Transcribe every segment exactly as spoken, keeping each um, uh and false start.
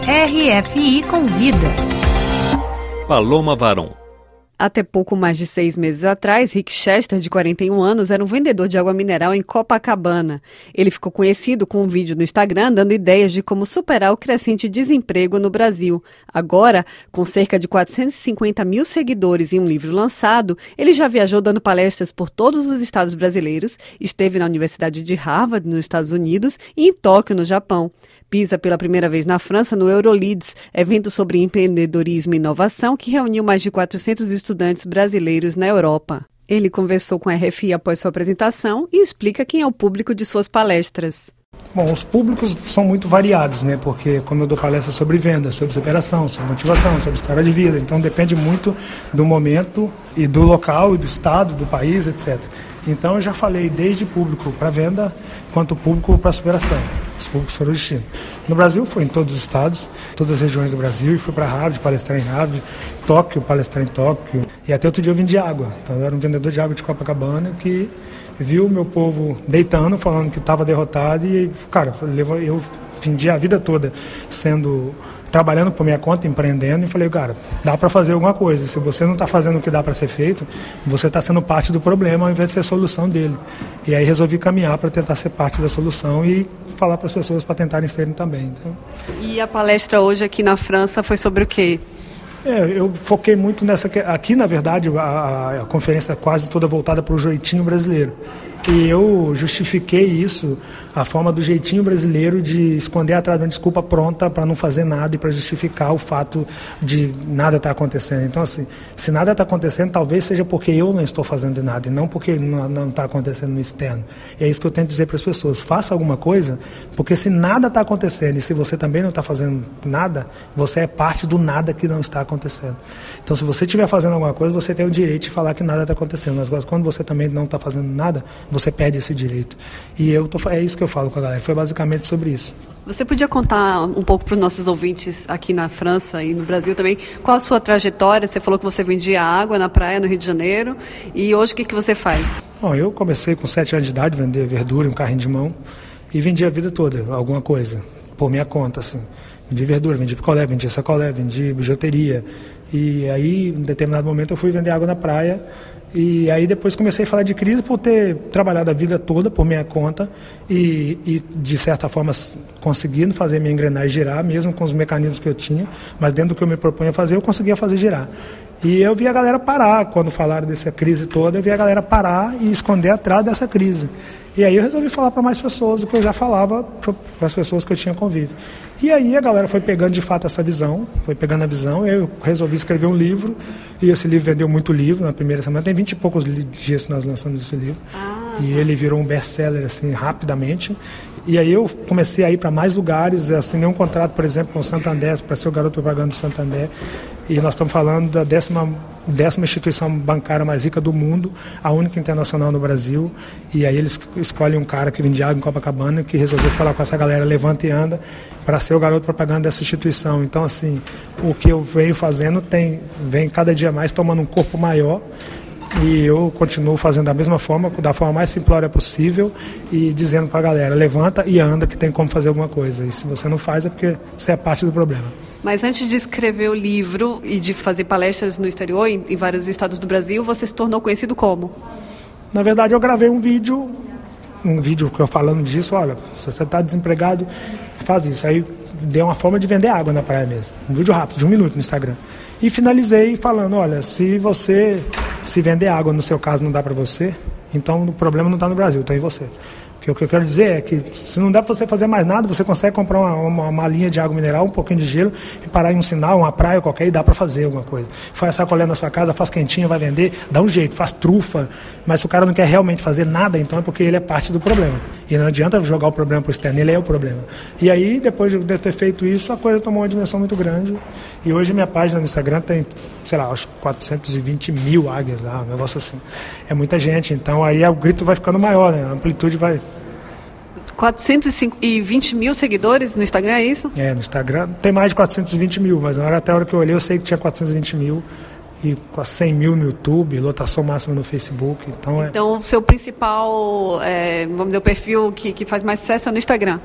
R F I Convida. Paloma Varon. Até pouco mais de seis meses atrás, Rick Chester, de quarenta e um anos, era um vendedor de água mineral em Copacabana. Ele ficou conhecido com um vídeo no Instagram dando ideias de como superar o crescente desemprego no Brasil. Agora, com cerca de quatrocentos e cinquenta mil seguidores e um livro lançado, ele já viajou dando palestras por todos os estados brasileiros, esteve na Universidade de Harvard, nos Estados Unidos, e em Tóquio, no Japão. Pisa pela primeira vez na França no Euroleads, evento sobre empreendedorismo e inovação que reuniu mais de quatrocentos estudantes brasileiros na Europa. Ele conversou com a R F I após sua apresentação e explica quem é o público de suas palestras. Bom, os públicos são muito variados, né? Porque como eu dou palestras sobre venda, sobre superação, sobre motivação, sobre história de vida, então depende muito do momento e do local e do estado, do país, etcétera. Então eu já falei desde público para venda, quanto público para superação. Os públicos foram o destino. No Brasil foi em todos os estados, todas as regiões do Brasil, e fui para Harvard, palestrar em Harvard, Tóquio, palestrar em Tóquio. E até outro dia eu vendi água. Então eu era um vendedor de água de Copacabana que viu o meu povo deitando, falando que estava derrotado, e, cara, eu vendi a vida toda sendo... trabalhando por minha conta, empreendendo, e falei, cara, dá para fazer alguma coisa. Se você não está fazendo o que dá para ser feito, você está sendo parte do problema ao invés de ser a solução dele. E aí resolvi caminhar para tentar ser parte da solução e falar para as pessoas para tentarem serem também. Então... E a palestra hoje aqui na França foi sobre o quê? É, eu foquei muito nessa... Aqui, na verdade, a, a conferência é quase toda voltada para o jeitinho brasileiro. E eu justifiquei isso, a forma do jeitinho brasileiro de esconder atrás de uma desculpa pronta para não fazer nada e para justificar o fato de nada estar acontecendo. Então, assim, se nada está acontecendo, talvez seja porque eu não estou fazendo nada e não porque não está acontecendo no externo. E é isso que eu tento dizer para as pessoas. Faça alguma coisa, porque se nada está acontecendo e se você também não está fazendo nada, você é parte do nada que não está acontecendo. Então, se você estiver fazendo alguma coisa, você tem o direito de falar que nada está acontecendo. Mas quando você também não está fazendo nada, você perde esse direito. E eu tô, é isso que eu falo com a galera. Foi basicamente sobre isso. Você podia contar um pouco para os nossos ouvintes aqui na França e no Brasil também, qual a sua trajetória? Você falou que você vendia água na praia no Rio de Janeiro, e hoje o que, que você faz? Bom, eu comecei com sete anos de idade, vender verdura, um carrinho de mão, e vendi a vida toda, alguma coisa, por minha conta, assim. Vendi verdura, vendi picolé, vendi sacolé, vendi bijuteria. E aí, em determinado momento, eu fui vender água na praia. E aí depois comecei a falar de crise por ter trabalhado a vida toda por minha conta e, e de certa forma conseguindo fazer minha engrenagem girar, mesmo com os mecanismos que eu tinha, mas dentro do que eu me propunha a fazer, eu conseguia fazer girar. E eu vi a galera parar, quando falaram dessa crise toda, eu vi a galera parar e esconder atrás dessa crise. E aí eu resolvi falar para mais pessoas do que eu já falava para as pessoas que eu tinha convívio. E aí a galera foi pegando de fato essa visão, foi pegando a visão, e eu resolvi escrever um livro, e esse livro vendeu muito livro na primeira semana, tem vinte e poucos dias que nós lançamos esse livro, ah, e ele virou um best-seller assim, rapidamente. E aí eu comecei a ir para mais lugares, eu assinei um contrato, por exemplo, com o Santander, para ser o garoto propaganda do Santander, e nós estamos falando da décima, décima instituição bancária mais rica do mundo, a única internacional no Brasil, e aí eles escolhem um cara que vende água em Copacabana, que resolveu falar com essa galera, levanta e anda, para ser o garoto propaganda dessa instituição. Então, assim, o que eu venho fazendo tem, vem cada dia mais tomando um corpo maior, e eu continuo fazendo da mesma forma, da forma mais simplória possível, e dizendo para a galera, levanta e anda que tem como fazer alguma coisa. E se você não faz é porque você é parte do problema. Mas antes de escrever o livro e de fazer palestras no exterior, em, em vários estados do Brasil, você se tornou conhecido como? Na verdade, eu gravei um vídeo, um vídeo que eu falando disso, olha, se você está desempregado, faz isso. Aí deu uma forma de vender água na praia mesmo. Um vídeo rápido, de um minuto no Instagram. E finalizei falando, olha, se você se vender água, no seu caso, não dá para você, então o problema não está no Brasil, está em você. Porque o que eu quero dizer é que se não dá para você fazer mais nada, você consegue comprar uma, uma, uma linha de água mineral, um pouquinho de gelo, e parar em um sinal, uma praia qualquer, e dá para fazer alguma coisa. Faz sacolé na sua casa, faz quentinha, vai vender, dá um jeito, faz trufa, mas se o cara não quer realmente fazer nada, então é porque ele é parte do problema. E não adianta jogar o problema para o externo, ele é o problema. E aí, depois de eu ter feito isso, a coisa tomou uma dimensão muito grande, e hoje minha página no Instagram tem, sei lá, acho quatrocentos e vinte mil águias lá, um negócio assim. É muita gente, então aí o grito vai ficando maior, né? A amplitude vai... quatrocentos e vinte mil seguidores no Instagram, é isso? É, no Instagram tem mais de quatrocentos e vinte mil, mas na hora, até a hora que eu olhei eu sei que tinha quatrocentos e vinte mil e quase cem mil no YouTube, lotação máxima no Facebook. Então, é... então o seu principal, é, vamos dizer, o perfil que, que faz mais sucesso é no Instagram?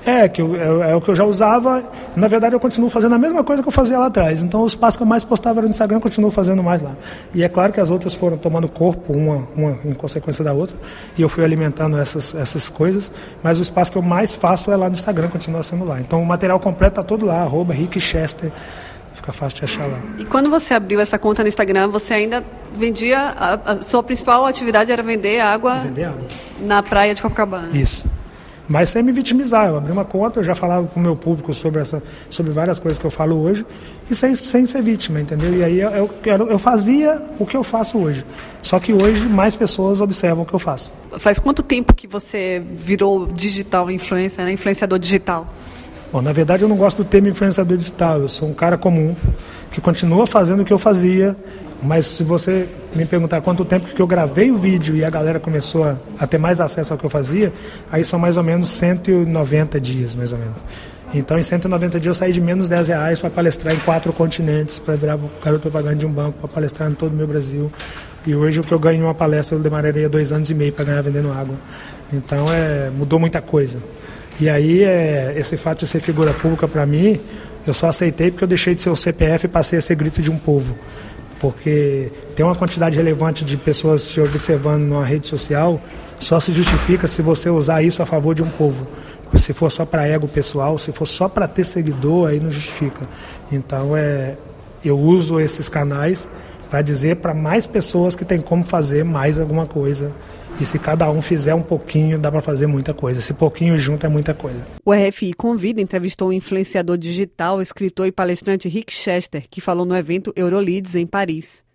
É, que eu, é, é o que eu já usava. Na verdade, eu continuo fazendo a mesma coisa que eu fazia lá atrás. Então, os passos que eu mais postava no Instagram, eu continuo fazendo mais lá. E é claro que as outras foram tomando corpo, uma, uma em consequência da outra. E eu fui alimentando essas, essas coisas. Mas o espaço que eu mais faço é lá no Instagram, continua sendo lá. Então, o material completo está todo lá, arroba Rick Chester. Fica fácil de achar lá. E quando você abriu essa conta no Instagram, você ainda vendia... A, a sua principal atividade era vender água, vender água na praia de Copacabana. Isso. Mas sem me vitimizar. Eu abri uma conta, eu já falava para o meu público sobre, essa, sobre várias coisas que eu falo hoje e sem, sem ser vítima, entendeu? E aí eu, eu, eu fazia o que eu faço hoje. Só que hoje mais pessoas observam o que eu faço. Faz quanto tempo que você virou digital influencer, né? Influenciador digital? Bom, na verdade eu não gosto do termo influenciador digital. Eu sou um cara comum que continua fazendo o que eu fazia. Mas se você me perguntar quanto tempo que eu gravei o vídeo e a galera começou a, a ter mais acesso ao que eu fazia, aí são mais ou menos cento e noventa dias, mais ou menos. Então, em cento e noventa dias eu saí de menos dez reais para palestrar em quatro continentes, para virar garoto propaganda de um banco, para palestrar em todo o meu Brasil. E hoje o que eu ganho em uma palestra eu demoraria dois anos e meio para ganhar vendendo água. Então, é, mudou muita coisa. E aí, é, esse fato de ser figura pública para mim, eu só aceitei porque eu deixei de ser o C P F e passei a ser grito de um povo. Porque tem uma quantidade relevante de pessoas te observando numa rede social, só se justifica se você usar isso a favor de um povo. Porque se for só para ego pessoal, se for só para ter seguidor, aí não justifica. Então, é, eu uso esses canais para dizer para mais pessoas que tem como fazer mais alguma coisa. E se cada um fizer um pouquinho, dá para fazer muita coisa. Esse pouquinho junto é muita coisa. O R F I Convida entrevistou o influenciador digital, escritor e palestrante Rick Chester, que falou no evento Euroleads em Paris.